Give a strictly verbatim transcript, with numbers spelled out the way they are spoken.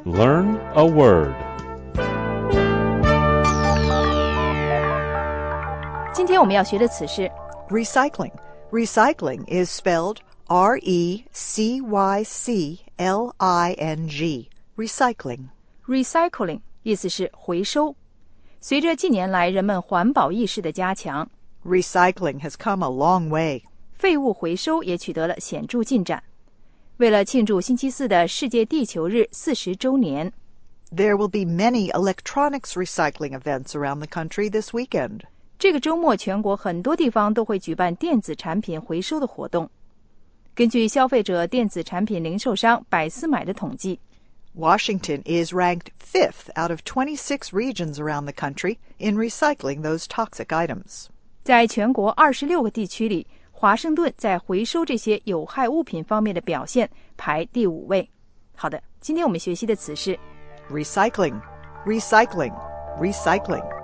Learn a word. 今天我们要学的词是 Recycling. Recycling is spelled R E C Y C L I N G. Recycling. recycling， 意思是回收。随着近年来人们环保意识的加强， Recycling has come a long way. 废物回收也取得了显著进展。为了庆祝星期四的世界地球日四十周年， There will be many electronics recycling events around the country this weekend. 这个周末全国很多地方都会举办电子产品回收的活动。根据消费者电子产品零售商百思买的统计， Washington is ranked fifth out of twenty-six regions around the country in recycling those toxic items. 在全国二十六个地区里，华盛顿在回收这些有害物品方面的表现排第五位。好的，今天我们学习的词是 Recycling, recycling, recycling.